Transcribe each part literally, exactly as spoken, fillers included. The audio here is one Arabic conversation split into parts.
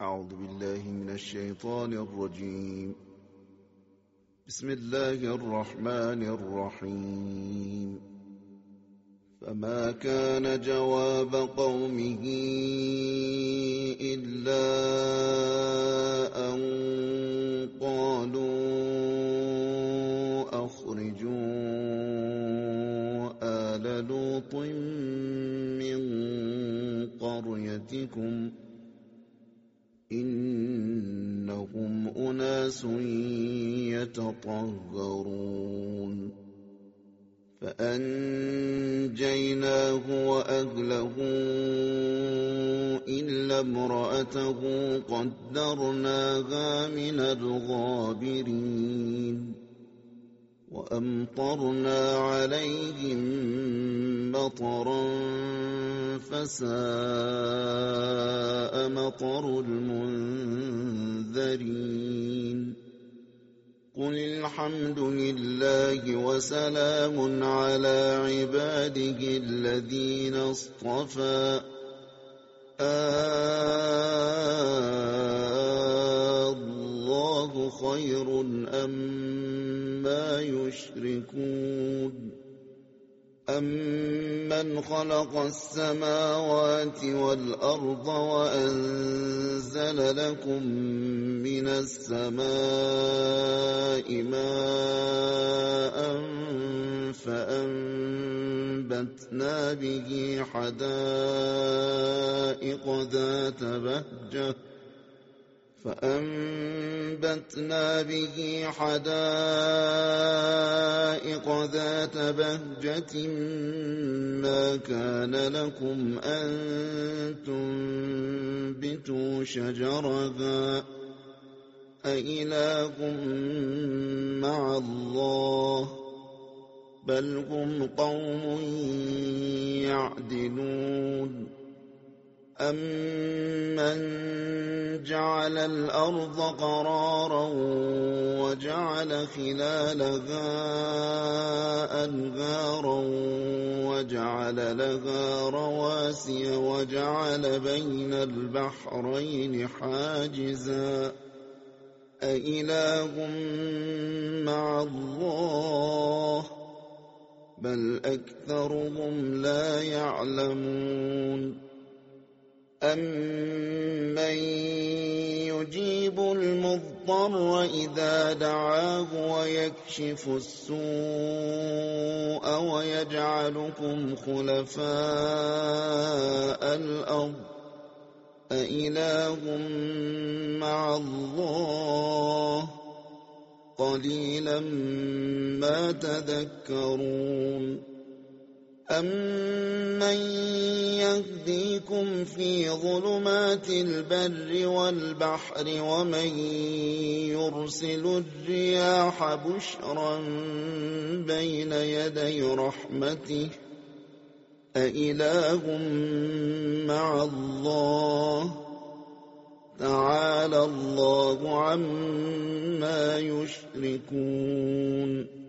أعوذ بالله من الشيطان الرجيم. بسم الله الرحمن الرحيم. فما كان جواب قومه إلا أن قالوا أخرجوا آل لوط من قريتكم إنهم أناس يتطهرون. فأنجيناه وأهله إلا امرأته قدرناها من الغابرين. وأمطرنا عليهم مطرا فساء مطر المنذرين. قل الحمد لله وسلام على عباده الذين اصطفى الله خير أما يشركون. أمن خلق السماوات والأرض وأنزل لكم من السماء ماء فأنبتنا به حدائق ذات بهجة فأنبتنا به حدائق ذات بهجة ما كان لكم أن تنبتوا شجرها أإله مع الله بل هم قوم يعدلون. أمن جعل الأرض قرارا وجعل خلالها أنهارا وجعل لها رواسي وجعل بين البحرين حاجزا أإله مع الله بل أكثرهم لا يعلمون. أمن يجيب المضطر إذا دعاه ويكشف السوء ويجعلكم خلفاء الأرض أإله مع الله قليلا ما تذكرون. أمن يهديكم في ظلمات البر والبحر ومن يرسل الرياح بشرا بين يدي رحمته أإله مع الله تعالى الله عما يشركون.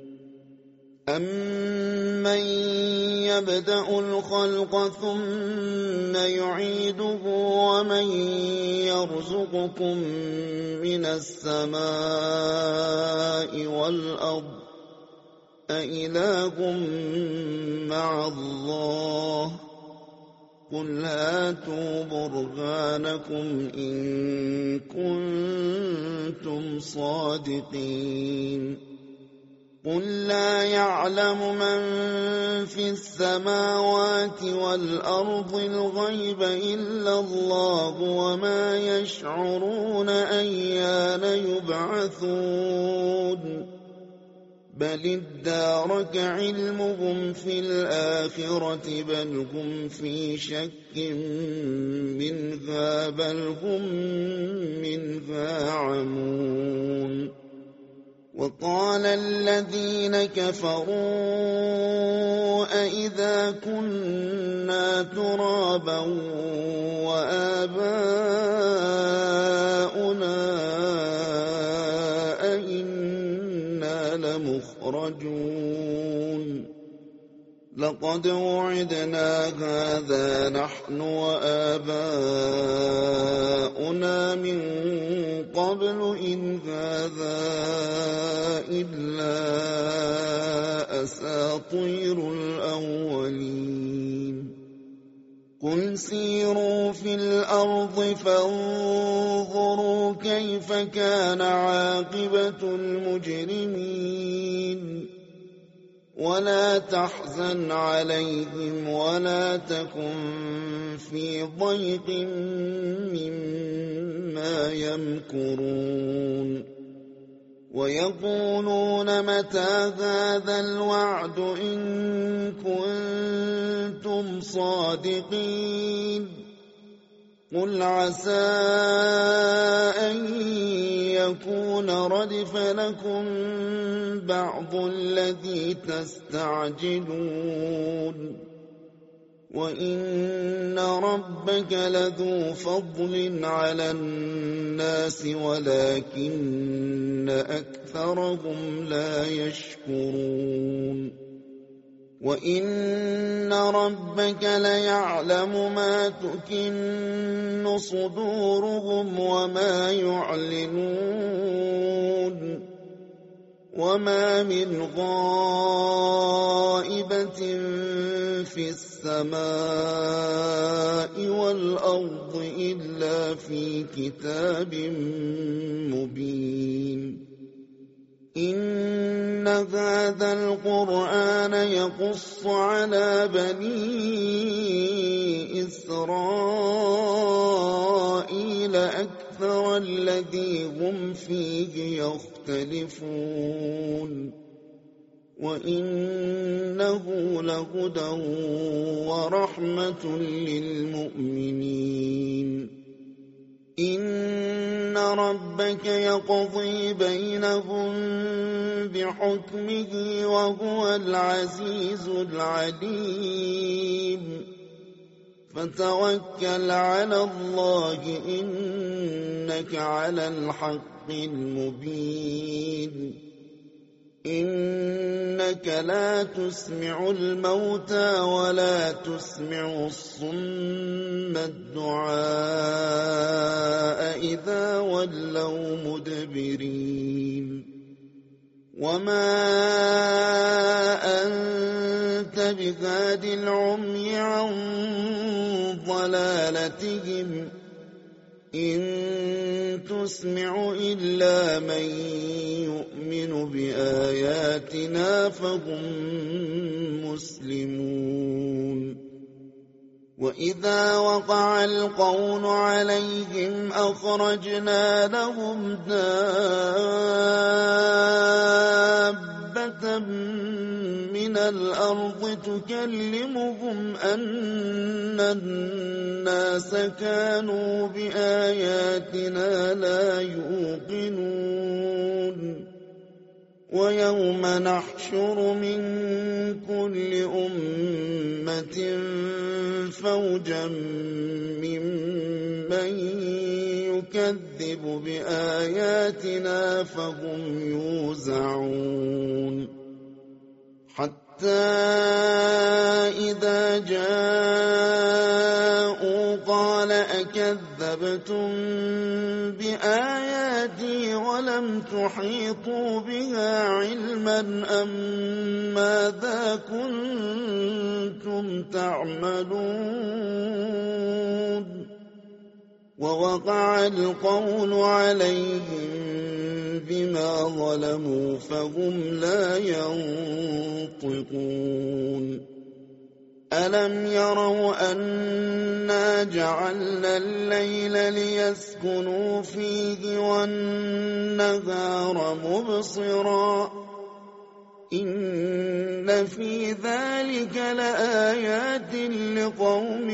أمن يبدأ الخلق ثم يعيده ومن يرزقكم من السماء والأرض أإله مع الله قل هاتوا برهانكم إن كنتم صادقين. قل لا يعلم من في السماوات والأرض الغيب إلا الله وما يشعرون أيان يبعثون بل ادارك علمهم في الآخرة بل هم في شك منها بل هم منها عمون. وقال الذين كفروا أئذا كنا ترابا وآباؤنا أئنا لمخرجون لقد وعدنا هذا نحن وآباؤنا من سيروا في الأرض فانظروا كيف كان عاقبة المجرمين ولا تحزن عليهم ولا تكن في ضيق مما يمكرون ويقولون متى هذا الوعد إن كنتم صادقين قل عسى أن يكون ردف لكم بعض الذي تستعجلون وإن ربك لذو فضل على الناس ولكن أكثرهم لا يشكرون وإن ربك ليعلم ما تكن صدورهم وما يعلنون وما من غائبة في السماء والأرض إلا في كتاب مبين إن هذا القرآن يقص على بني إسرائيل أكثر الذي هم فيه يختلفون وإنه لهدى ورحمة للمؤمنين إن ربك يقضي بينهم بحكمه وهو العزيز العليم فتوكل على الله إنك على الحق المبين إنك لا تسمع الموتى ولا تسمع الصم الدعاء إذا ولوا مدبرين وما أنت بهاد العمي عن ضلالتهم إن تسمع إلا من يؤمن بآياتنا فهم مسلمون وإذا وقع القول عليهم أخرجنا لهم دابة من الأرض تكلمهم أن الناس كانوا بآياتنا لا يوقنون ويوم نحشر من كل أمة فوجا ممن يكذب بآياتنا فهم يوزعون حتى إذا جاءوا قال أكذبتم بآياتي ولم تحيطوا بها علما أم ماذا كنتم تعملون ووقع القول عليهم بما ظلموا فهم لا ينطقون ألم يروا أنا جعلنا الليل ليسكنوا فيه والنهار مبصرا إن في ذلك لآيات لقوم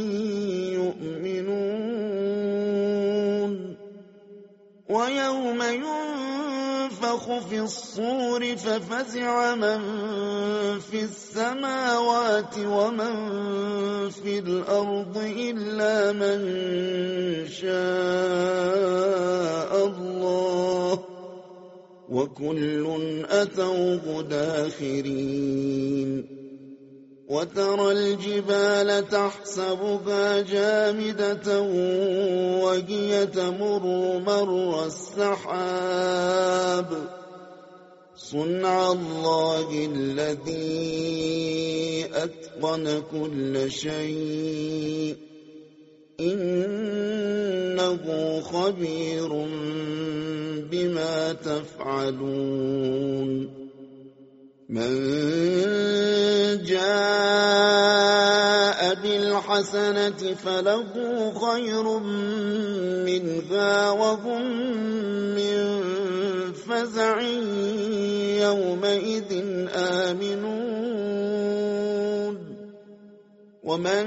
يؤمنون ويوم ينفخ في الصور ففزع من في السماوات ومن في الأرض إلا من شاء الله وكل أتوه داخرين وترى الجبال تحسبها جامدة وهي تمر مر السحاب صنع الله الذي أتقن كل شيء إنه خبير بما تفعلون من جاء بالحسنة فله خير منها وهم من فزع يومئذ آمنون ومن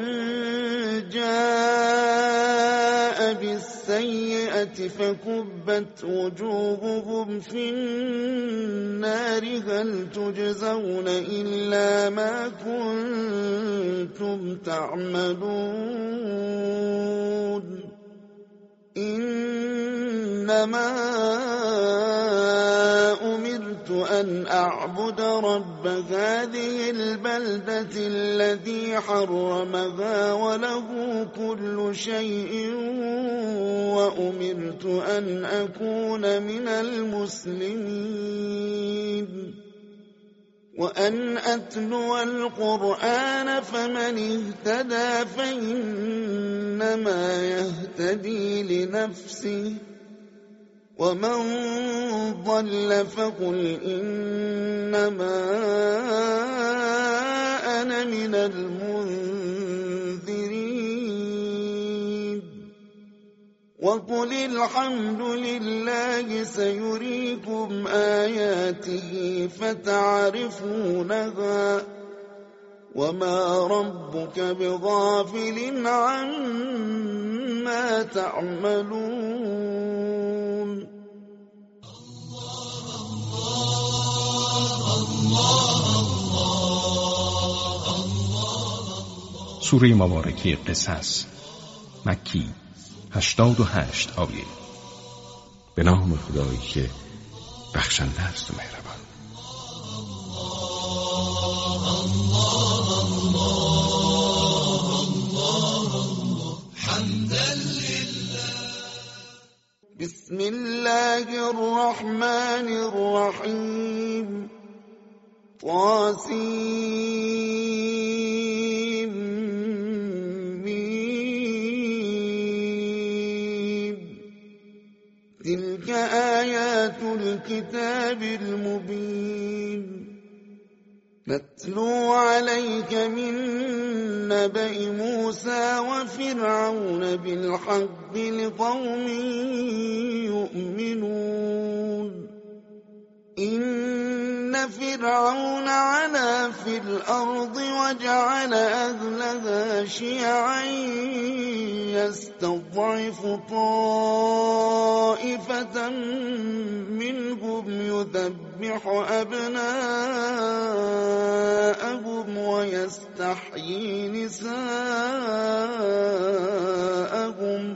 جاء بالسيئة فكبت وجوههم في النار هل تجزون إلا ما كنتم تعملون إنما أمرت أن أعبد رب هذه البلدة الذي حرمها وله كل شيء وأمرت أن أكون من المسلمين وأن أتلو القرآن فمن اهتدى فإنما يهتدي لنفسه ومن ضل فقل إنما أنا من المنذرين وقل الحمد لله سيريكم آياته فتعرفونها وما ربك بغافل عما تعملون سوره مبارکه قصص مکی هشتاد و هشت آیه. به نام خدایی که بخشنده است و مهربان. بسم الله الرحمن الرحيم طاسيم ميم تلك آيات الكتاب المبين نتلو عليك من نبأ موسى وفرعون بالحق لقوم يؤمنون إن فرعون علا في الأرض وجعل أهلها شيعا يستضعف طائفة منهم يذبح أبناءهم ويستحيي نساءهم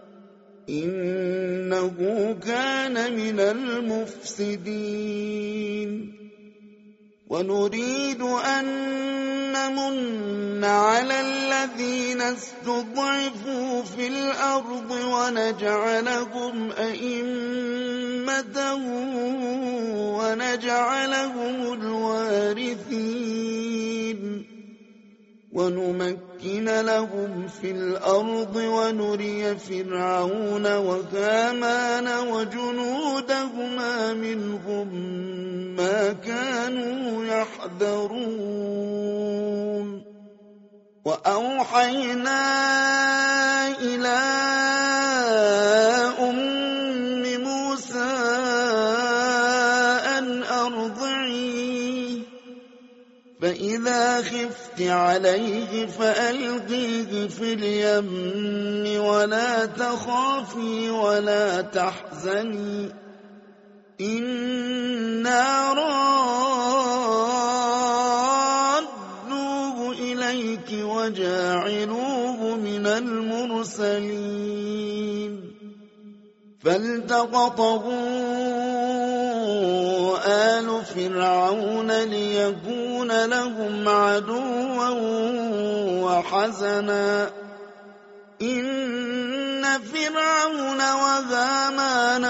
إنه كان من المفسدين ونريد أن نمن على الذين استضعفوا في الأرض ونجعلهم أئمة ونجعلهم الوارثين ونمكن لهم في الأرض ونري فرعون وهامان وجنودهما منهم ما كانوا يحذرون وأوحينا إلى أم موسى أن أرضعيه فإذا خفت عليه فألقيه في اليم ولا تخافي ولا تحزني إنا رادوه إليك وجاعلوه من المرسلين فالتقطه آل فرعون ليكون لهم عدوا وحزنا إن فرعون وهامان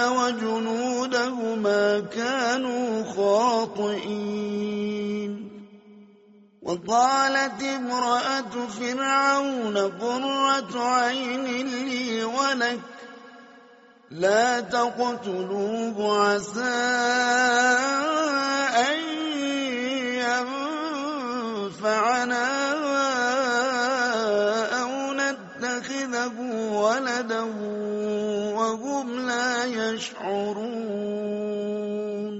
وجنودهما كانوا خاطئين وقالت امرأة فرعون قرة عين لي ولك لا تقتلوه عسى أن ينفعنا أو نتخذه ولدا وهم لا يشعرون.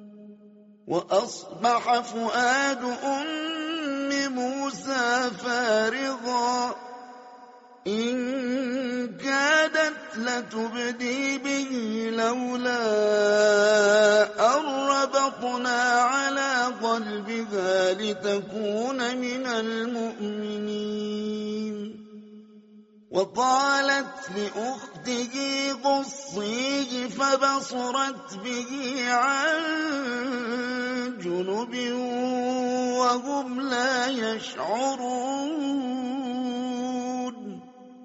وأصبح فؤاد أم موسى فارغا إن كادت لتبدي به لولا أن ربطنا على قلبها لتكون من المؤمنين. وقالت لأخته قصيه فبصرت به عن جنب وهم لا يشعرون.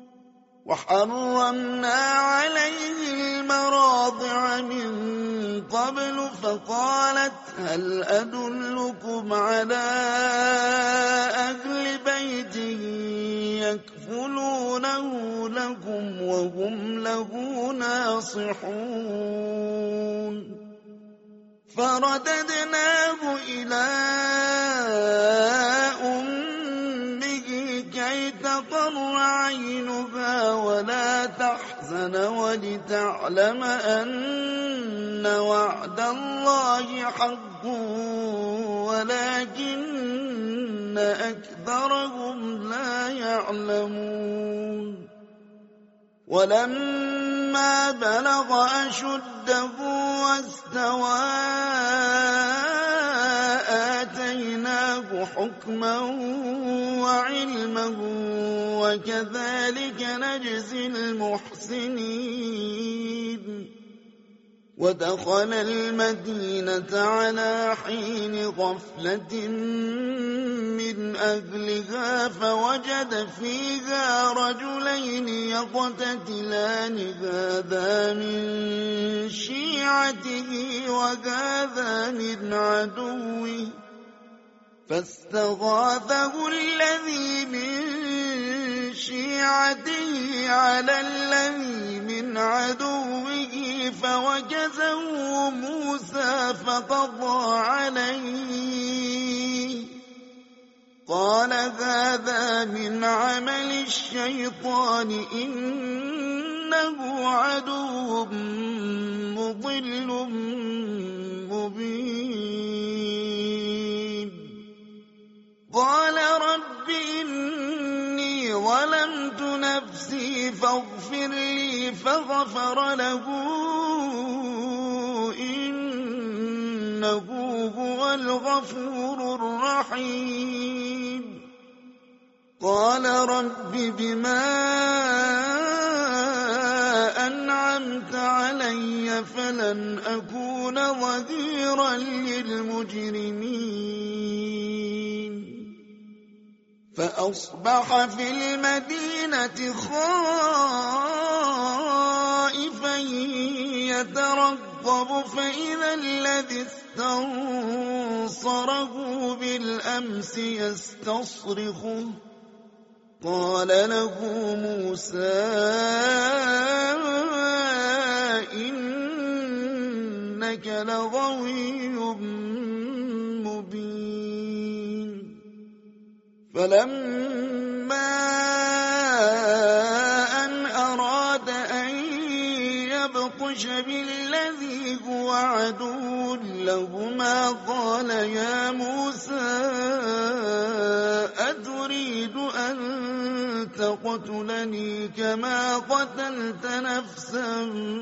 وحرمنا عليه المراضع من قبل فقالت هل أدلكم على أهل بيت يكفلونه لكم وهم له ناصحون. فرددناه إلى أمه كي تقر عينها ولا تحزن ولتعلم أن وعد الله حق ولكن أكثرهم لا يعلمون. ولما بلغ أشده واستوى آتيناه حكما وعلما وكذلك نجزي المحسنين. ودخل المدينة على حين غفلة من أهلها فوجد فيها رجلين يقتتلان هذا من شيعته وهذا من عدوه فاستغاثه الذي من شيعته على الذي من عدوه فوجزه موسى فقضى عليه قال هذا من عمل الشيطان إنه عدو مضل مبين. قال رب إني ظلمت نفسي فاغفر لي فغفر له إنه هو الغفور الرحيم. قال رب بما أنعمت علي فلن أكون ظهيرا للمجرمين. فأصبح في المدينة خائفا يترقب فإذا الذي استنصره بالأمس يستصرخه قال له موسى إنك لغوي مبين. فلما أن أراد أن يبطش بالذي هو عدو لهما قال يا موسى أتريد أن تقتلني كما قتلت نفسا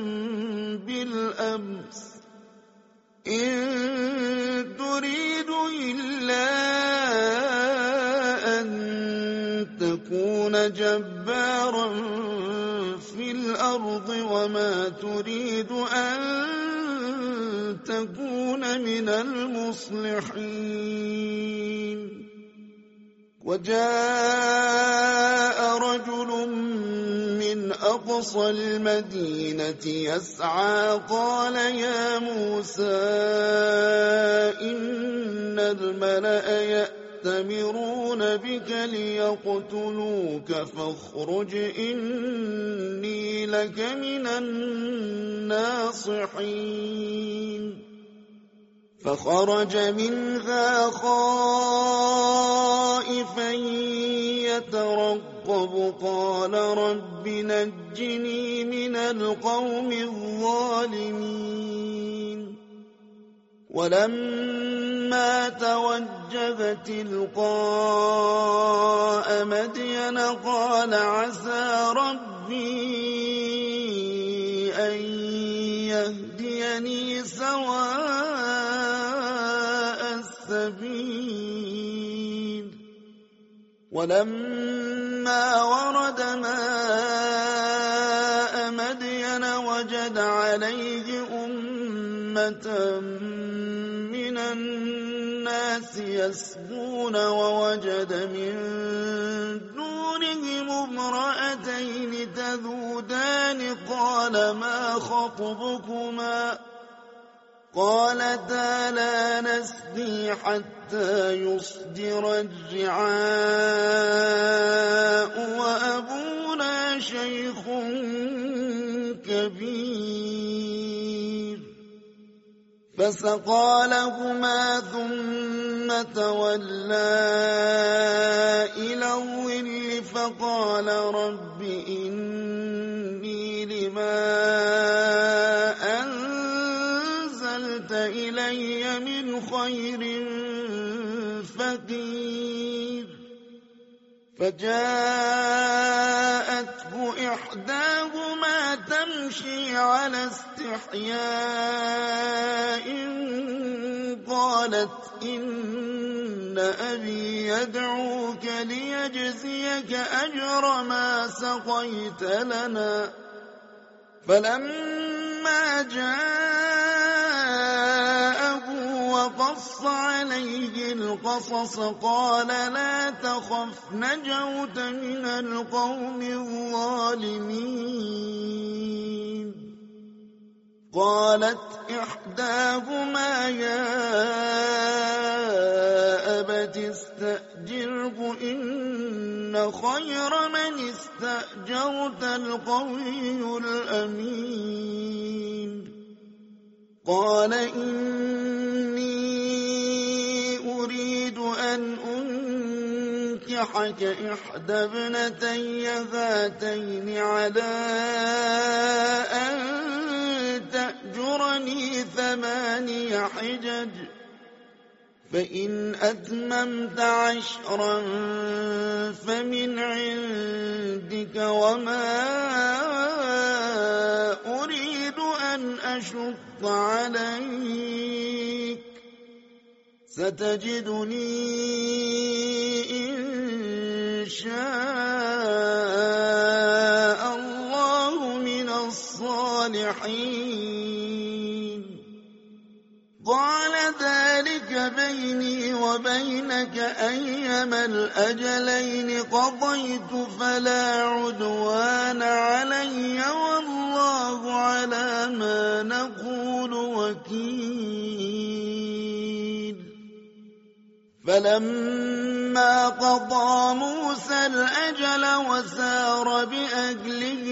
بالأمس إن تريد إلا أن تكون جبارا في الأرض وما تريد أن تكون من المصلحين. وجاء رجل من أقصى المدينة يسعى قال يا موسى إن الملأ يأتون يأتمرون بك ليقتلوك فاخرج إني لك من الناصحين فخرج منها خائفا يترقب قال رب نجني من القوم الظالمين ولما توجه تلقاء مدين قال عسى ربي أن يهديني سواء السبيل ولما ورد ماء مدين وجد عليه أمة من الناس يسقون ووجد من دونهم امرأتين تذودان قال ما خطبكما قالتا لا نسقي حتى يصدر الرعاء وأبونا شيخ كبير فسقى لهما ثم تولى إلى الظل فقال رب إني لما أنزلت إلي من خير فقير فجاءته إحداهما تمشي على استحياء قالت إن أبي يدعوك ليجزيك أجر ما سقيت لنا فلما جاءه وقص عليه القصص قال لا تخف نجوت من القوم الظالمين قالت إحداهما يا أبت استأجره إن خير من استأجرت القوي الأمين قال إني أريد أن أنكحك إحدى ابنتي هاتين على أن تأجرني ثماني حجج فإن أتممت عشرا فمن عندك وما أريد أن أشق عليك ستجدني إن شاء الله من الصالحين قال ذلك بيني وبينك أيما الأجلين قضيت فلا عدوان علي والله على ما نقول وكيل فلما قضى موسى الأجل وسار بأهله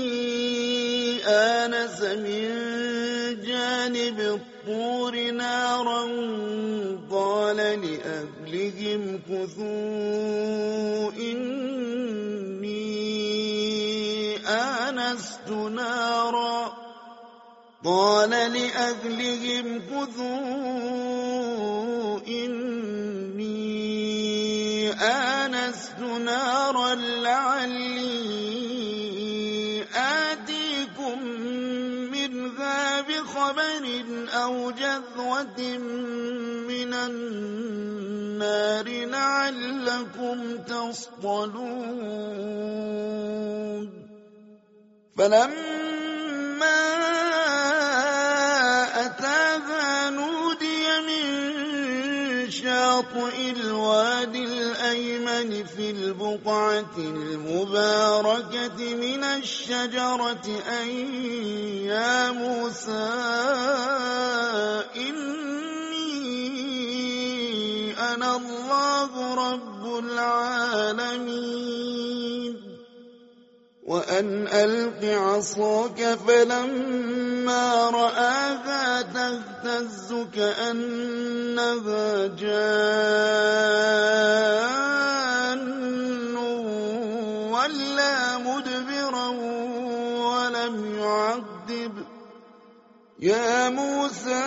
آنس من جانب الطور نارا قال لأهلهم كثوا إني آنست نارا قال لأهلهم كثوا إني آنست نارا لعلي آتيكم منها بخبر أو جذوة من النار لعلكم تصطلون فلما أتاها نودي من شاطئ الوادي الأيمن في البقعة المباركة من الشجرة أن يا موسى إني أنا الله العالمين وأن ألق عصاك فلما رآها تهتز كأنها جان ولا مدبرا ولم يعقب يا موسى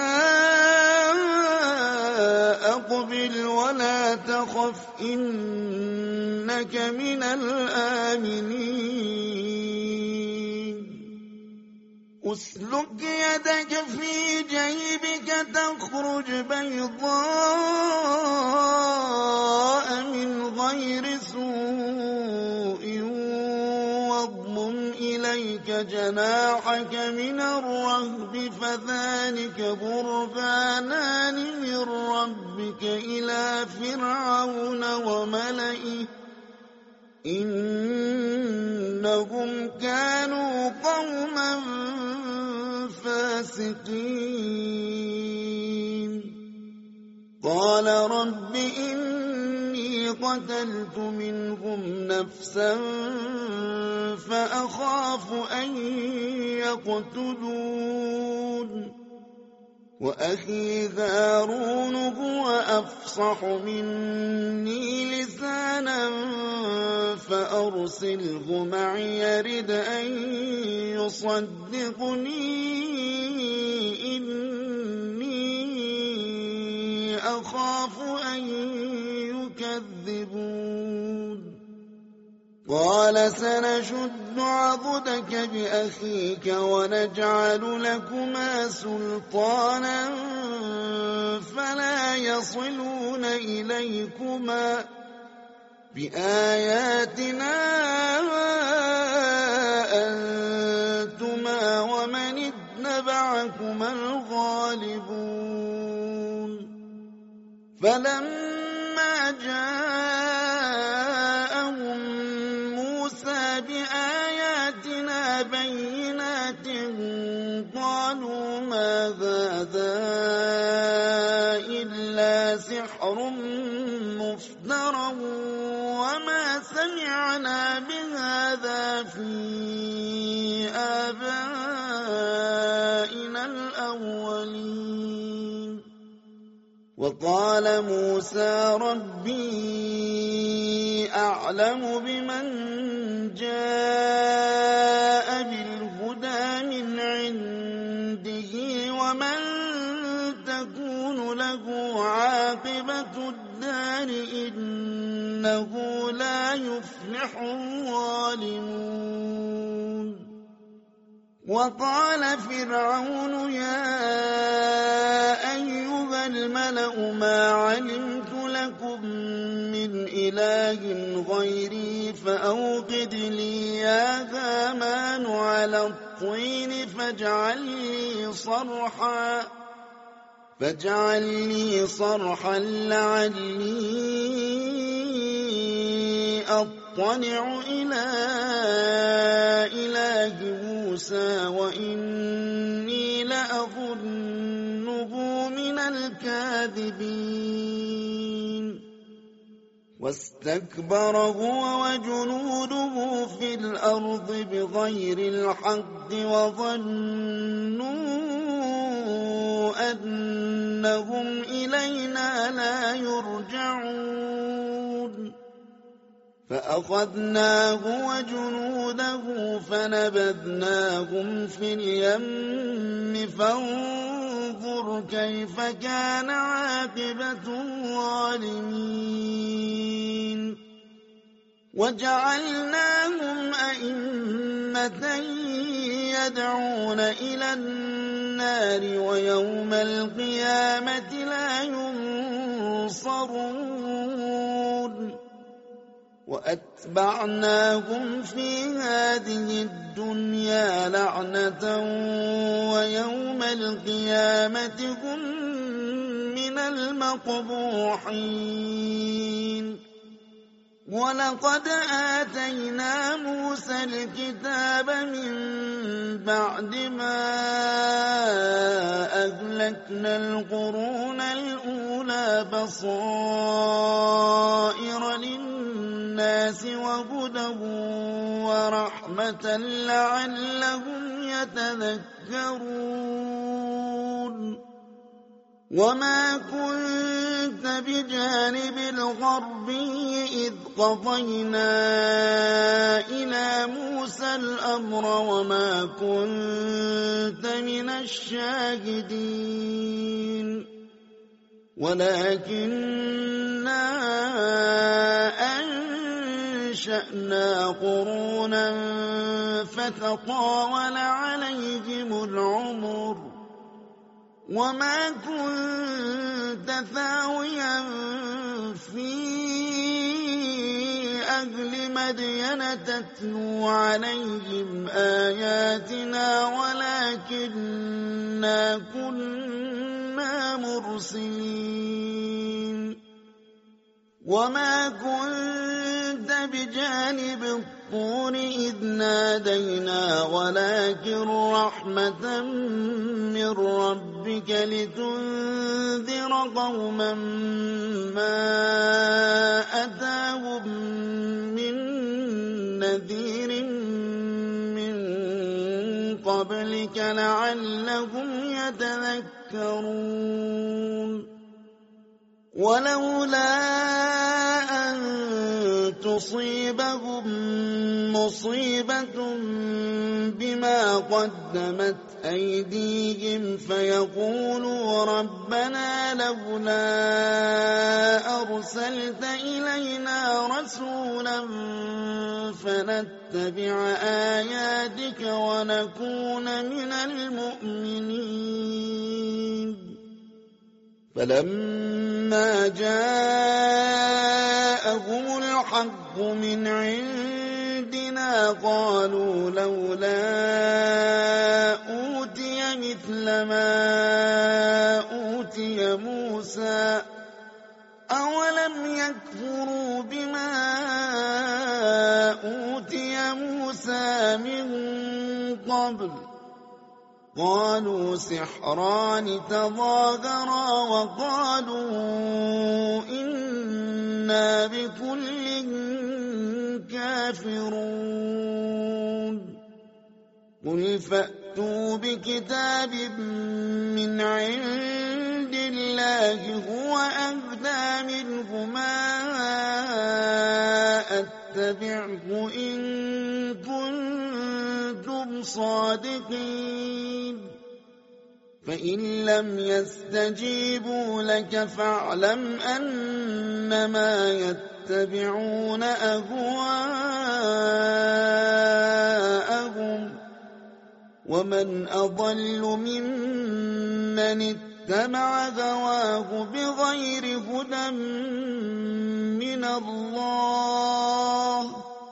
أقبل ولا تخف إنك من الآمنين أسلك يدك في جيبك تخرج بيضاء من غير سوء واضمم إليك جناحك من الرهب فذلك برهانان من ربك إلى فرعون وملئه إنهم كانوا قوما فاسقين قال رب إني قتلت منهم نفسا فأخاف أن يقتلون وأخي هارون هو أفصح مني لسانا فأرسله معي يرد أن يصدقني إني أخاف أن يكذبون قال سنشد عضدك بأخيك ونجعل لكما سلطانا فلا يصلون إليكما بآياتنا أنتما ومن اتبعكما الغالبون فلما جاءهم موسى بآياتنا بينات قالوا ما هذا إلا سحر مفترى وما سمعنا بهذا في آبائنا الأولين وقال موسى ربي أعلم بمن جاء بالهدى من عنده ومن تكون له عاقبة الدار إنه لا يفلح الظالمون وقال فرعون يا أيها الملأ ما علمت لكم من إله غيري فأوقد لي يا هامان على الطين فاجعل لي صرحا فاجعل لي صرحا لعلي أطلع إلى إله موسى وإني لأظنه من الكاذبين واستكبر هو وجنوده في الأرض بغير الحق وظنوا أنهم إلينا لا يرجعون فأخذناه وجنوده فنبذناهم في اليم فانظر كيف كان عاقبة الظالمين وجعلناهم أئمة يدعون إلى النار ويوم القيامة لا ينصرون وأتبعناهم في هذه الدنيا لعنة ويوم القيامة هم من المقبوحين ولقد آتينا موسى الكتاب من بعد ما أهلكنا القرون الأولى بصائر للناس وهدى ورحمة لعلهم يتذكرون وما كنت بجانب الغربي إذ قضينا إلى موسى الأمر وما كنت من الشاهدين ولكننا أنشأنا قرونا فتطاول عليهم العمر وما كنت ثاويا في أهل مدين تتلو عليهم آياتنا ولكننا كنا مرسلين وما كنت بجانب الطور إذ نادينا ولكن رحمة من ربك لتنذر قوما ما أتاهم من نذير من قبلك لعلهم يتذكرون ولولا أن تصيبهم مصيبة بما قدمت أيديهم فيقولوا ربنا لولا أرسلت إلينا رسولا فنتبع آياتك ونكون من المؤمنين فلما جاءهم الحق من عندنا قالوا لولا أوتي مثل ما أوتي موسى أولم يكفروا بما أوتي موسى من قبل قالوا سحران تظاهرا وقالوا إنا بكل كافرون قل فأتوا بكتاب من عند الله هو أهدى منه ما أتبعه إن كنتم صادقين فإن لم يستجيبوا لك فاعلم أنما يتبعون أهواءهم ومن أضل ممن اتبع هواه بغير هدى من الله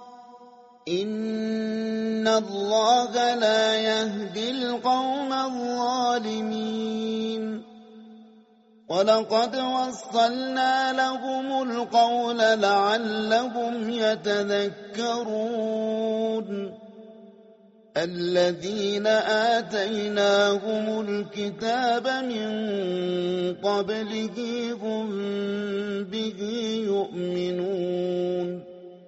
إن الله لا يهدي القوم الظالمين ولقد وصلنا لهم القول لعلهم يتذكرون الذين آتيناهم الكتاب من قبله هم به يؤمنون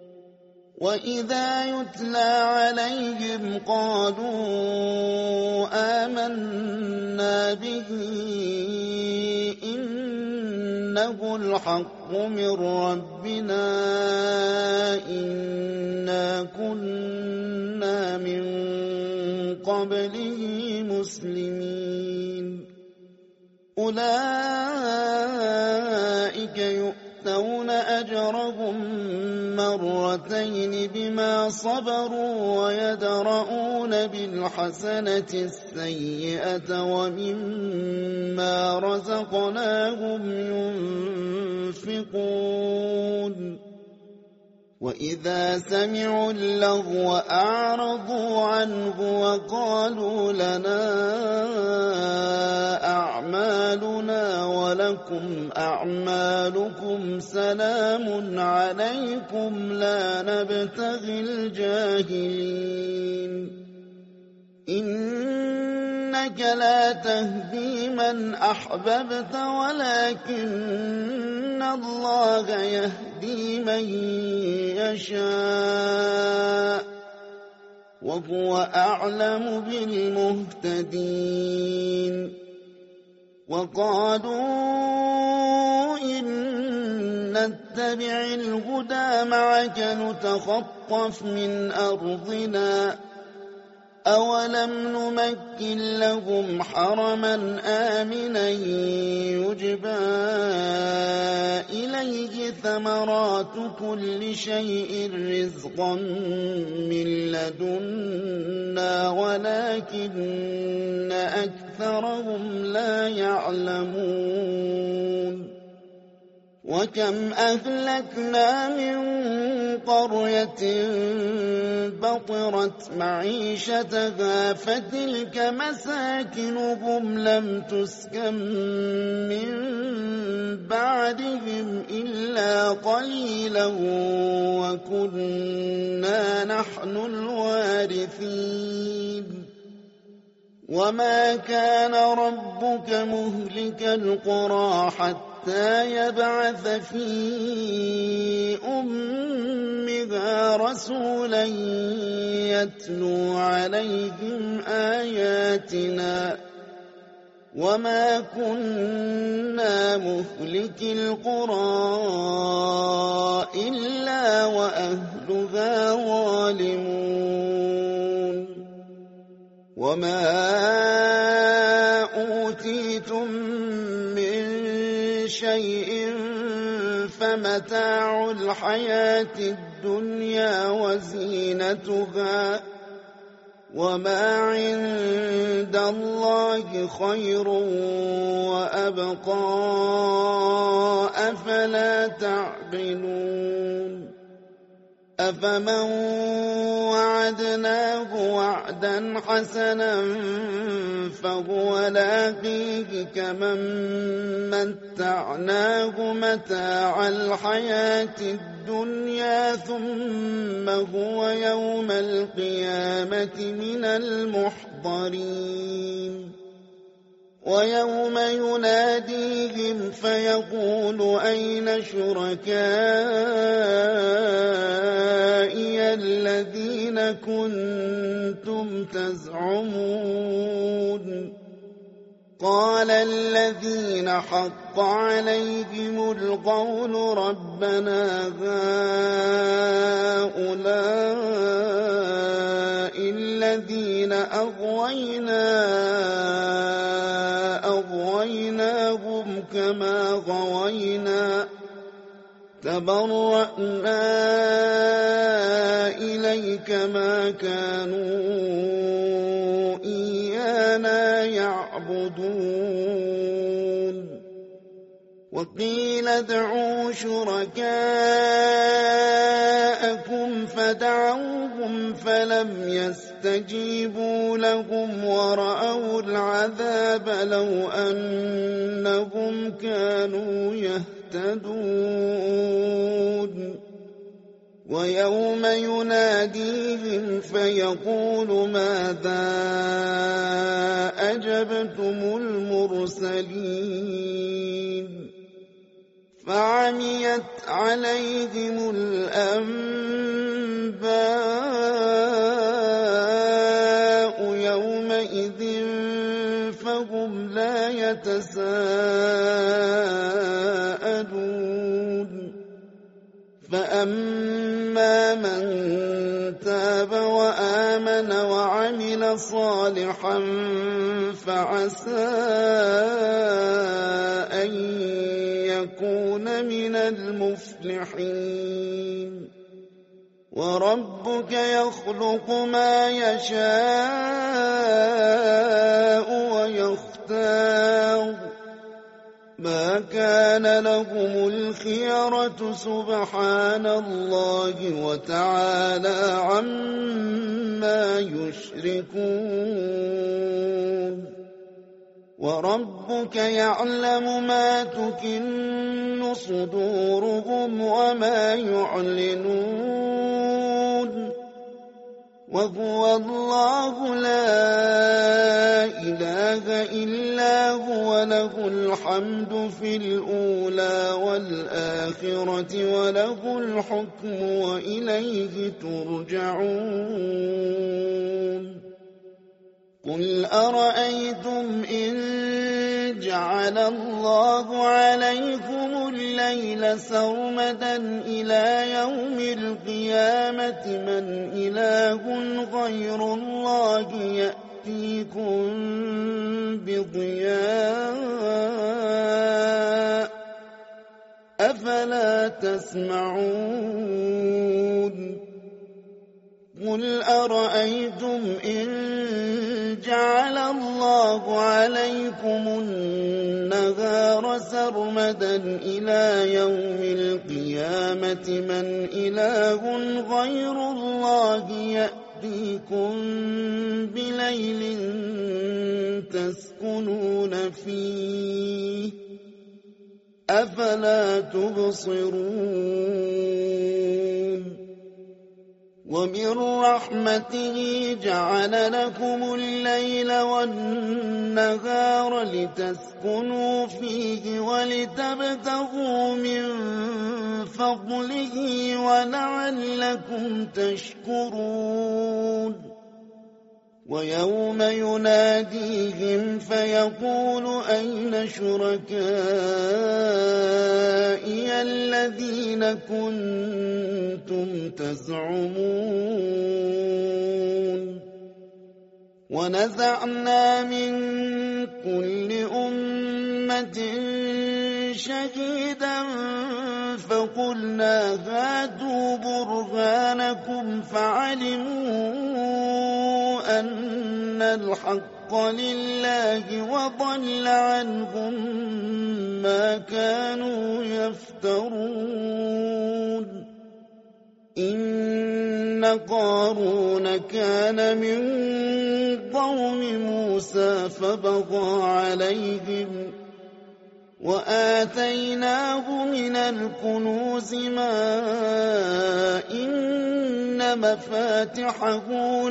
وإذا يتلى عليهم قالوا آمنا به إنه الحق من ربنا إنا كنا من قبله مسلمين أولئك يؤتون أجرهم مرتين بما صبروا ويدرؤون بالحسنة السيئة ومما رزقناهم ينفقون وإذا سمعوا اللغو أعرضوا عنه وقالوا لنا أعمالنا ولكم لكم أعمالكم سلام عليكم لا نبتغي الجاهلين إنك لا تهدي من أحببت ولكن الله يهدي من يشاء وهو أعلم بالمهتدين وقالوا إن نتبع الهدى معك نتخطف من أرضنا أولم نمكن لهم حرما آمنا يجبى إليه ثمرات كل شيء رزقا من لدنا ولكن أكثرهم لا يعلمون وكم أهلكنا من قرية بطرت معيشتها فتلك مساكنهم لم تسكن من بعدهم إلا قليلا وكنا نحن الوارثين وما كان ربك مهلك القرى حتى يبعث في أمها رسولا يتلو عليهم آياتنا وما كنا مهلك القرى إلا وأهلها ظالمون وما أوتيتم من شيء فمتاع الحياة الدنيا وزينتها وما عند الله خير وأبقى أفلا تعقلون أفمن وعدناه وعدا حسنا فهو لاقيه كمن متعناه متاع الحياة الدنيا ثم هو يوم القيامة من المحضرين ويوم يناديهم فيقول أين شركائي الذين كنتم تزعمون قال الذين حق عليهم القول ربنا هؤلاء الذين أغوينا أغويناهم كما غوينا تبرأنا إليك ما كانوا إيانا يعبدون وقيل ادعوا شركاءكم فدعوهم فلم يستجيبوا لهم ورأوا العذاب لو أنهم كانوا يهتدون ويوم يناديهم فيقول ماذا أجبتم المرسلين فعميت عليهم الأنباء يومئذ فهم لا يتساءلون فأما من تاب وآمن وعمل صالحا فعسى أن يكون من المفلحين وربك يخلق ما يشاء ويختار ما كان لهم الخيرة سبحان الله وتعالى عما يشركون وربك يعلم ما تكن صدورهم وما يعلنون وهو الله لا إله إلا هو له الحمد في الأولى والآخرة وله الحكم وإليه ترجعون قل أرأيتم إن جعل الله عليكم الليل سرمدا إلى يوم القيامة من إله غير الله يأتيكم بضياء أفلا تسمعون قل أرأيتم إن جعل الله عليكم النهار سرمدا إلى يوم القيامة من إله غير الله يأتيكم بليل تسكنون فيه أفلا تبصرون ومن رحمته جعل لكم الليل والنهار لتسكنوا فيه ولتبتغوا من فضله ولعلكم تشكرون ويوم يناديهم فيقول أين شركائي الذين كنتم تزعمون ونزعنا من كل أمة شهيدا فقلنا هاتوا برهانكم فعلموا أن الحق لله وضل عنهم ما كانوا يفترون إن قارون كان من قوم موسى فبغى عليهم وآتيناه من الكنوز ما إن مفاتحه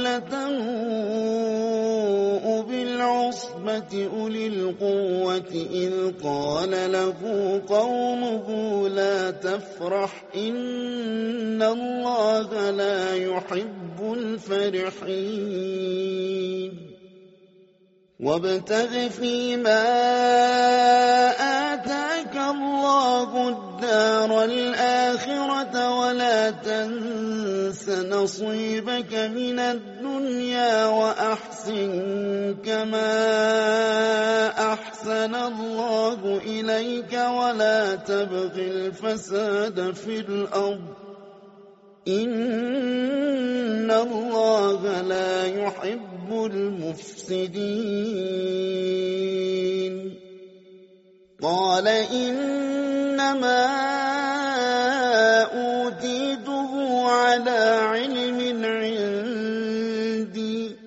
لتنوء بالعصبة أولي القوة إذ قال له قومه لا تفرح إن الله لا يحب الفرحين وابتغ فيما آتاك الله الدار الآخرة ولا تنس نصيبك من الدنيا وأحسن كما أحسن الله إليك ولا تبغ الفساد في الأرض إن الله لا يحب المفسدين قال إنما أوتيته على علم عندي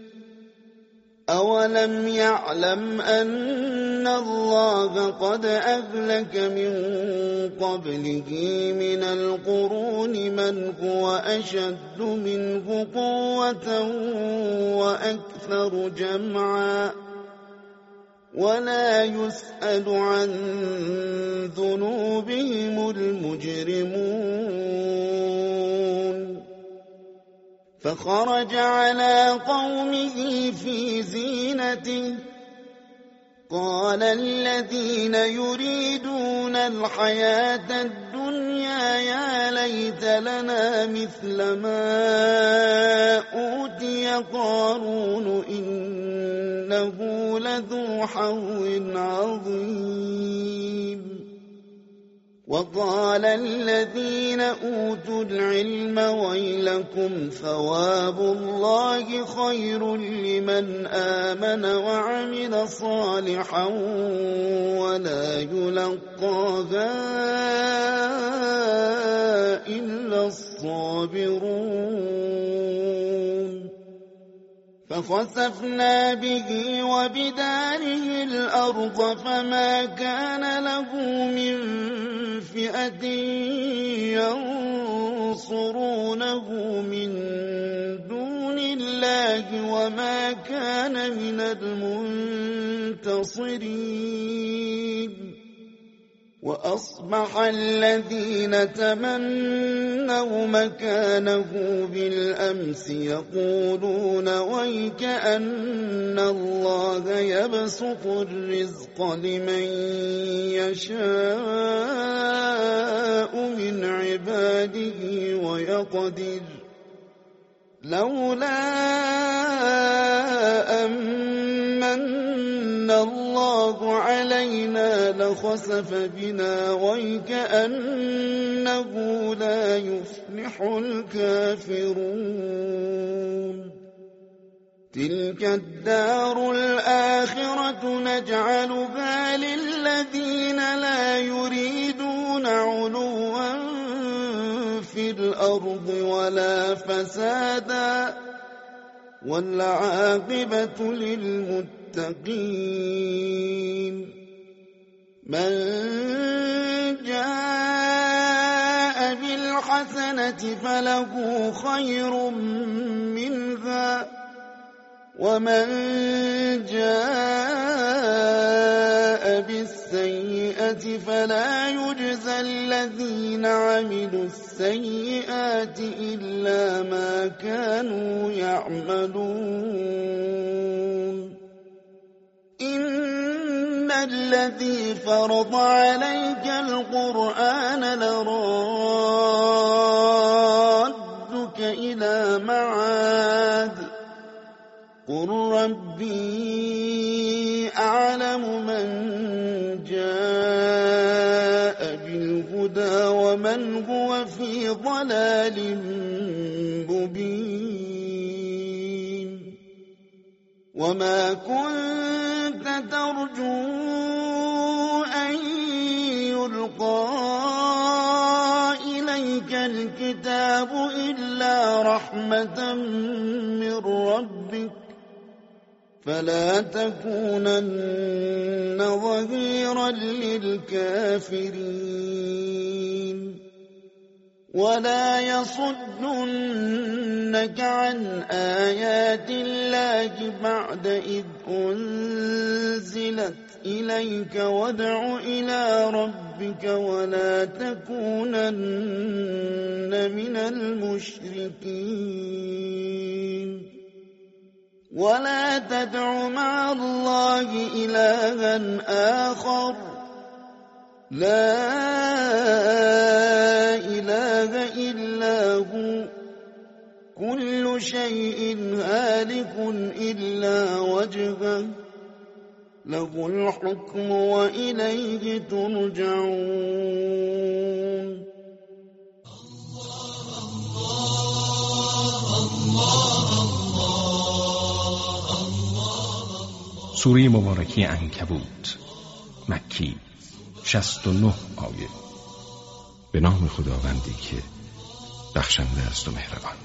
أولم يعلم أن الله قد أهلك من قبله من القرون من هو أشد منه قوة وأكثر جمعا ولا يسأل عن ذنوبهم المجرمون فخرج على قومه في زينته قال الذين يريدون الحياة الدنيا يا ليت لنا مثل ما أوتي قارون إنه لذو حظ عظيم وقال الذين أوتوا العلم ويلكم ثواب الله خير لمن آمن وعمل صالحا ولا يلقاها إلا الصابرون فخسفنا به وبداره الأرض فما كان له من فئة ينصرونه من دون الله وما كان من المنتصرين. وأصبح الذين تمنوا مكانه بالأمس يقولون ويك أن الله يبسط الرزق لمن يشاء من عباده ويقدر لولا أمن الله علينا لخسف بنا ويكأنه لا يفلح الكافرون. تلك الدار الآخرة نجعلها للذين لا يريدون علوا في الأرض ولا فسادا والعاقبة للمتقين. من جاء بالحسنة فله خير منها ومن جاء بالسيئة فلا يجزى الذين عملوا السيئات إلا ما كانوا يعملون. إن الذي فرض عليك القرآن لرادك إلى معاد قل ربي أعلم من جاء بالهدى ومن هو في ضلال مبين. وما كنت ترجو أن يلقى إليك الكتاب إلا رحمة من ربك فلا تكونن ظهيرا للكافرين. ولا يصدنك عن آيات الله بعد إذ أنزلت إليك وادع إلى ربك ولا تكونن من المشركين. ولا تدع مع الله إلها آخر لا إله إلا هو كل شيء هالك إلا وجهه له الحكم وإليه ترجعون. سوره مبارکه عنکبوت مکی شصت و نه آیه. به نام خداوندی که بخشنده است و مهربان.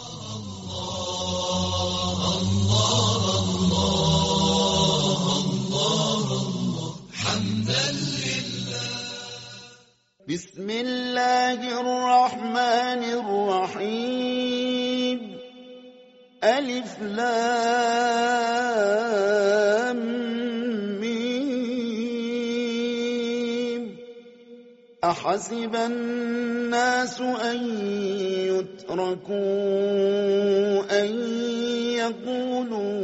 بسم الله الرحمن الرحيم. ألف لام ميم. أحسب الناس أن يتركوا أن يقولوا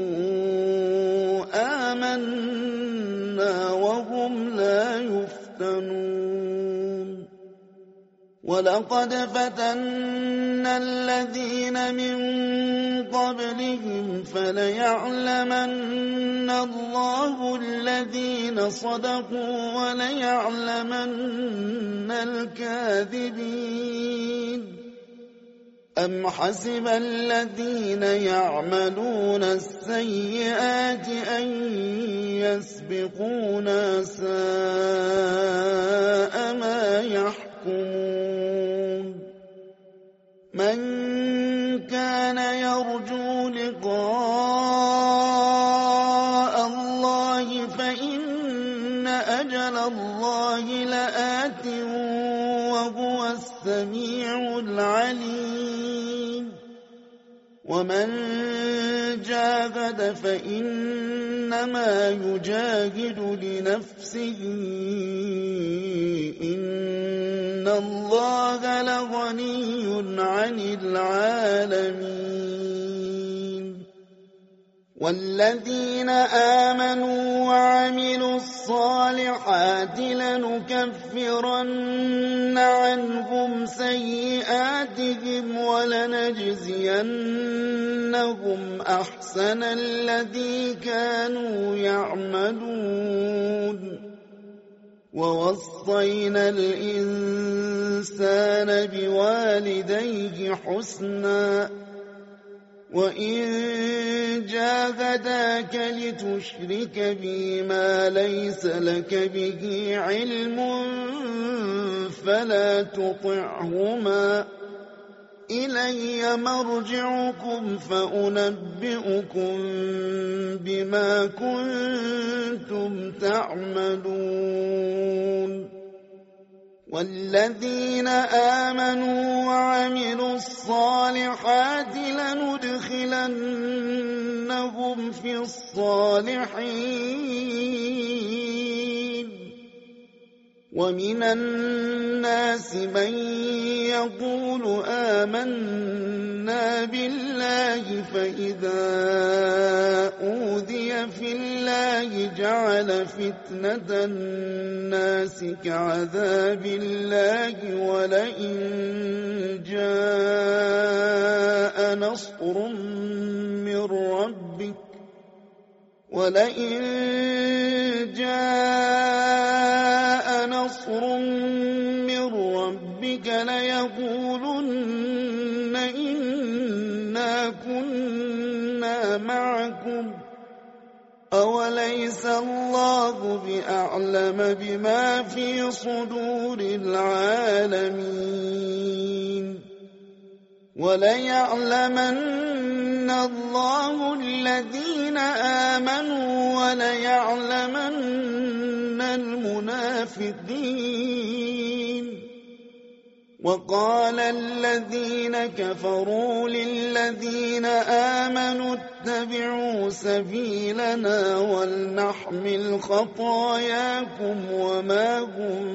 آمنا وهم لا يفتنون. ولقد فتنا الذين من قبلهم فليعلمن الله الذين صدقوا وليعلمن الكاذبين. أم حسب الذين يعملون السيئات أن يسبقونا ساء ما يحكمون. من كان يرجو لقاء أجل الله لآت وهو السميع العليم ومن جاهد فإنما يجاهد لنفسه إن الله لغني عن العالمين والذين آمنوا وعملوا الصالحات لنكفرن عنهم سيئاتهم ولنجزينهم أحسن الذي كانوا يعملون ووصينا الإنسان بوالديه حسنا وإن جاهداك لتشرك بي ما ليس لك به علم فلا تطعهما إلي مرجعكم فأنبئكم بما كنتم تعملون والذين آمنوا وعملوا الصالحات لندخلنهم في الصالحين ومن الناس من يقول آمنا بالله فإذا أوذي في الله جعل فتنة الناس كعذاب الله ولئن جاء نصر من ربك ولئن جاء نصر من ربك ليقولن إنا كنا معكم أوليس الله بأعلم بما في صدور العالمين وليعلمن الله الذين آمنوا وليعلمن المنافقين وقال الذين كفروا للذين آمنوا اتبعوا سبيلنا ولنحمل خطاياكم وما هم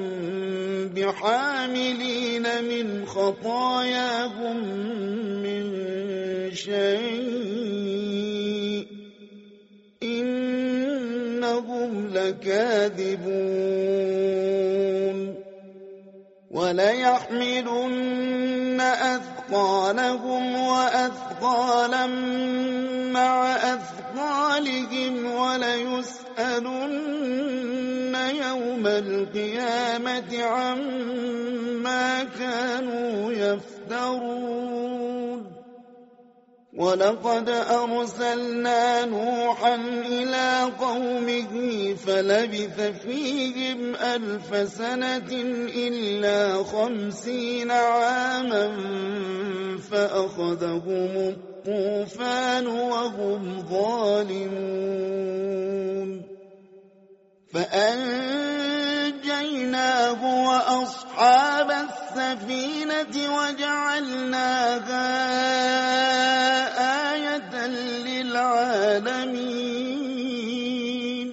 بحاملين من خطاياهم من شيء إنهم لكاذبون وليحملن أثقالهم وأثقالا مع أثقالهم وليسألن يوم القيامة عما كانوا يفترون ولقد أرسلنا نوحا إلى قومه فلبث فيهم ألف سنة إلا خمسين عاما فأخذهم الطوفان وهم ظالمون فأنجيناه وأصحاب السفينة وجعلناها آية للعالمين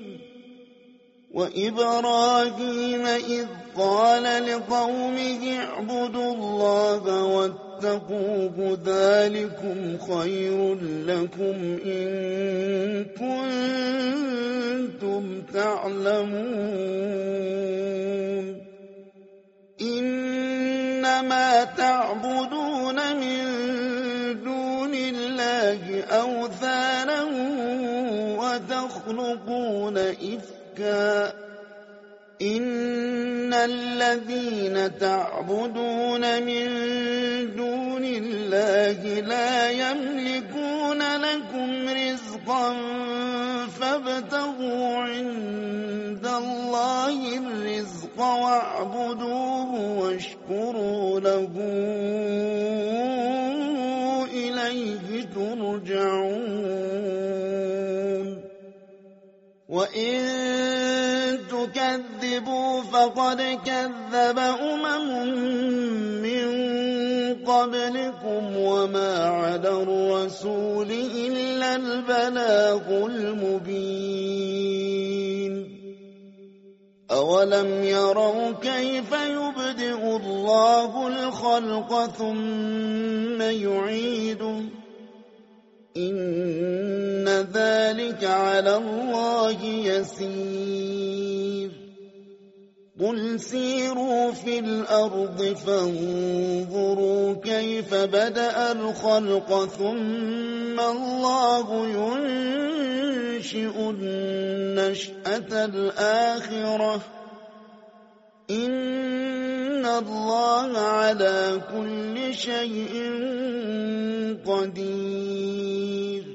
وإبراهيم إذ قال لقومه اعبدوا الله واتقوه ذلكم خير لكم إن كنتم تعلمون إنما تعبدون من دون الله أوثانا وتخلقون إفكا إن الذين تعبدون من دون الله لا يملكون لكم رزقا فابتغوا عند الله الرزق واعبدوه واشكروا له إليه ترجعون وإن تكذبوا فقد كذب أمم من قبلكم وما على الرسول إلا البلاغ المبين أولم يروا كيف يبدئ الله الخلق ثم يعيده إن ذلك على الله يسير قل سيروا في الأرض فانظروا كيف بدأ الخلق ثم الله ينشئ النشأة الآخرة إن الله على كل شيء قدير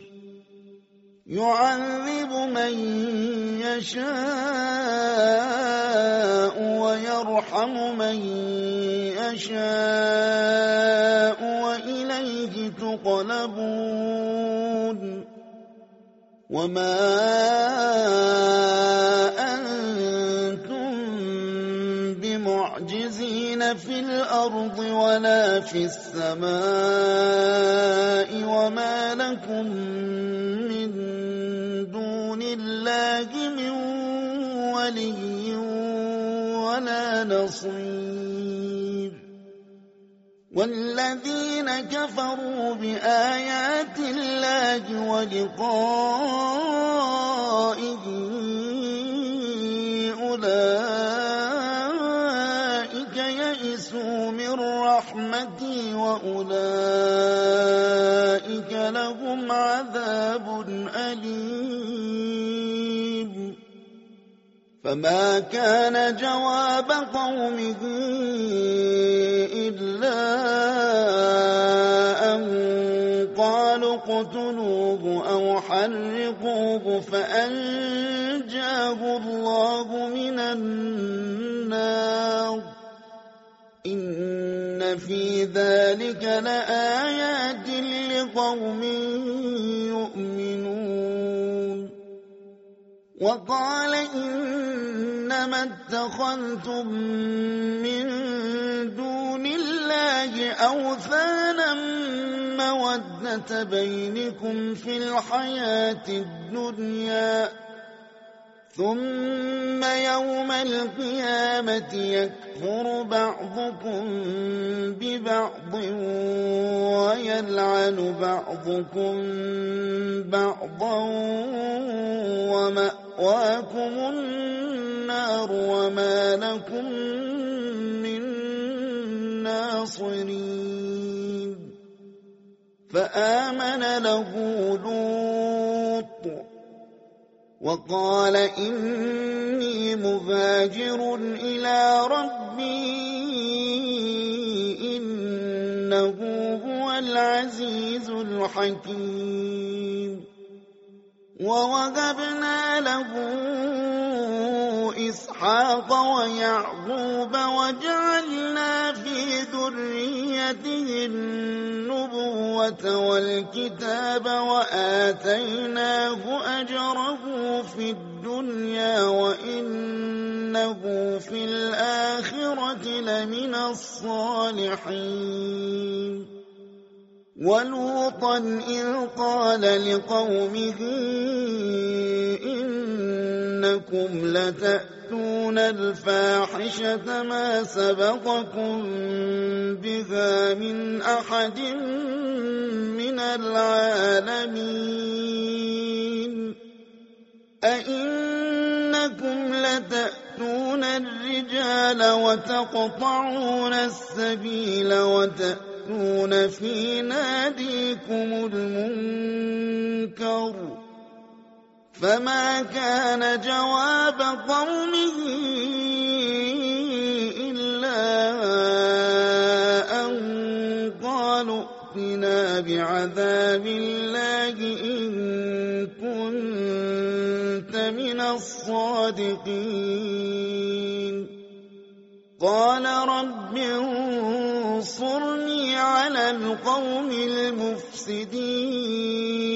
يعذب من يشاء ويرحم من يشاء وإليه تقلبون وما أنتم بمعجزين في الأرض ولا في السماء وما لكم من دون الله من ولي ولا نصير والذين كفروا بآيات الله ولقائه أولئك يئسوا من رحمتي وأولئك لهم عذاب أليم فما كان جواب قومه إلا أن قالوا اقتلوه أو حرقوه فأنجاه الله من النار إن في ذلك لآيات لقوم يؤمنون وقال إنما اتخذتم من دون الله أوثانا مودة بينكم في الحياة الدنيا ثم يوم القيامة يكفر بعضكم ببعض ويلعن بعضكم بعضا ومأواكم النار وما لكم من ناصرين فآمن له لوط وقال إني مهاجر إلى ربي إنه هو العزيز الحكيم ووهبنا له إسحاق ويعقوب وجعلنا في ذريته النبوة والكتاب وآتيناه أجره في الدنيا وإنه في الآخرة لمن الصالحين ولوطا إذ قال لقومه إنكم لتأتون الفاحشة ما سبقكم بها من أحد من العالمين أئنكم لتأتون الرجال وتقطعون السبيل وتأتون في ناديكم المنكر فما كان جواب قومه إلا أن قالوا ائتنا بعذاب الله إن كنت من الصادقين قال رب انصرني على القوم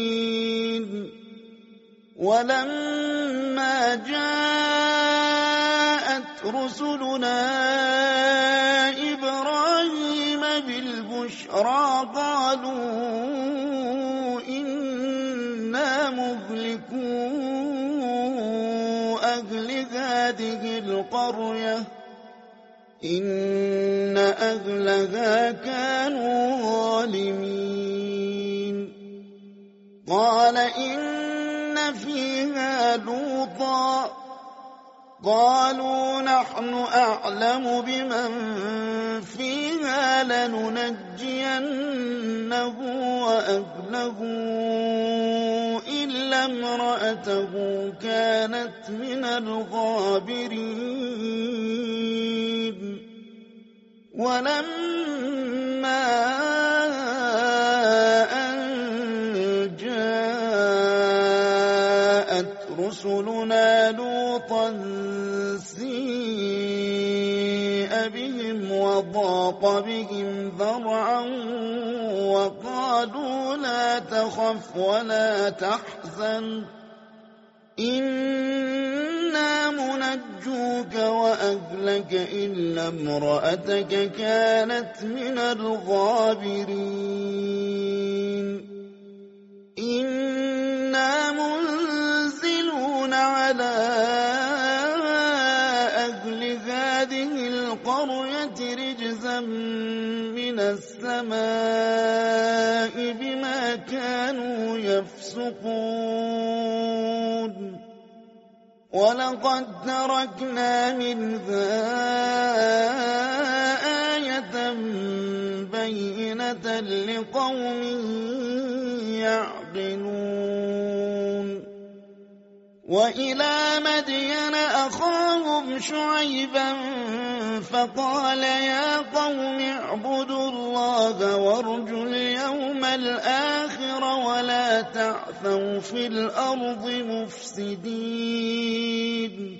المفسدين ولما جاء رسلنا إبراهيم بالبشرى قالوا إنا مهلكو أهل هذه القرية إن أهلها كانوا ظالمين قال إن فيها لوطا قالوا نحن أعلم بمن فيها لننجينه وأهله إلا امرأته كانت من الغابرين ولما أن جاءت رسلنا لوطا سيء بهم وضاق بهم ذرعا وقالوا لا تخف ولا تحزن إنا منجوك وأهلك إلا امرأتك كانت من الغابرين إنا منزلون على أهل هذه القرية رجزا من السماء بما كانوا يفسقون ولقد تركنا منها آية بينة لقوم يعقلون وإلى مدين أخاهم شعيبا فقال يا قوم اعبدوا الله وارجوا اليوم الآخر ولا تعثوا في الأرض مفسدين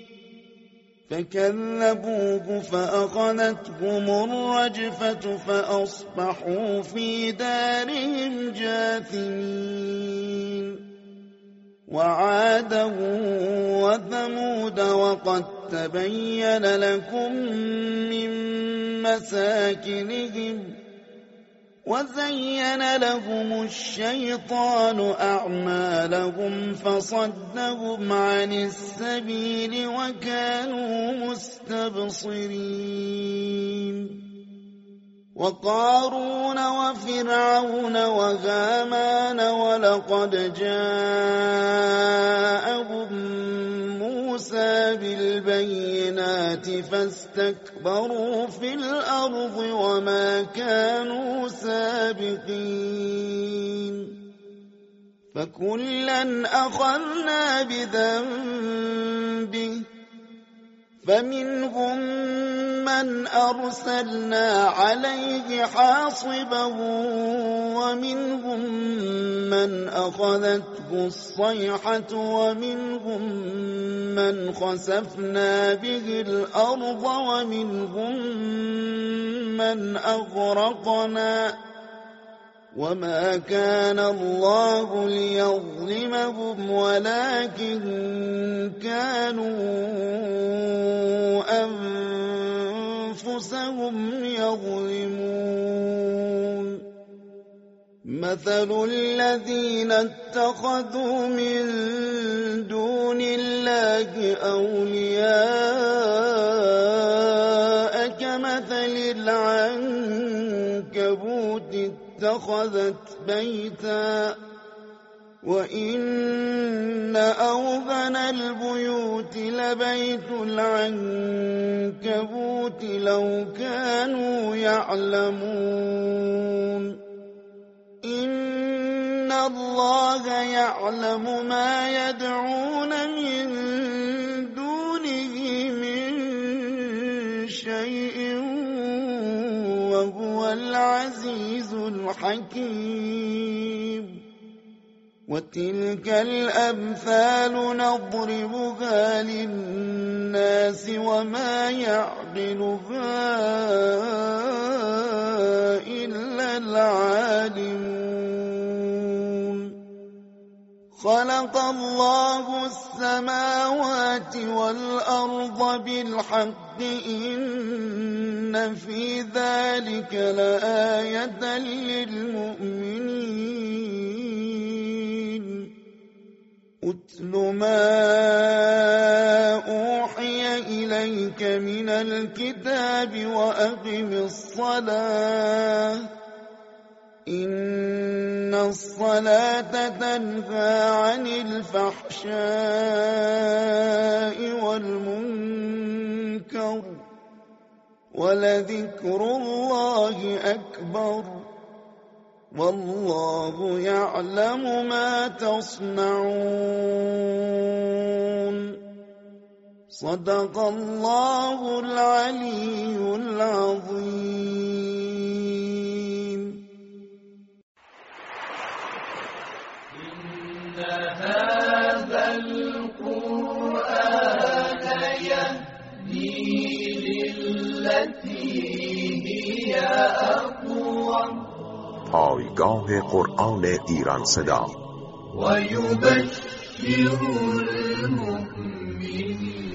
فكذبوه فأخذتهم الرجفة فأصبحوا في دارهم جاثمين وعادا وثمود وقد تبين لكم من مساكنهم وزين لهم الشيطان أعمالهم فصدهم عن السبيل وكانوا مستبصرين وقارون وفرعون وهامان ولقد جاءهم موسى بالبينات فاستكبروا في الأرض وما كانوا سابقين فكلا أخذنا بذنبه فمنهم من أرسلنا عليه حاصبا ومنهم من أخذته الصيحة ومنهم من خسفنا به الأرض ومنهم من أغرقنا وما كان الله ليظلمهم ولكن كانوا أنفسهم يظلمون مثل الذين اتخذوا من دون الله أولياء كمثل العنكبوت اتخذت بيتا وإن أوهن البيوت لبيت العنكبوت لو كانوا يعلمون إن الله يعلم ما يدعون من دونه من شيء وهو العزيز الحكيم وتلك الأمثال نضربها للناس وما يعقلها إلا العالمون خلق الله السماوات والأرض بالحق إن في ذلك لآية للمؤمنين أتل ما أوحي إليك من الكتاب وأقم الصلاة إن الصلاة تنهى عن الفحشاء والمنكر ولذكر الله أكبر والله يعلم ما تصنعون صدق الله العلي العظيم. إن هذا القرآن يهدي للتي هي أقوم پایگاه قرآن ایران صدا و یبشر المؤمنین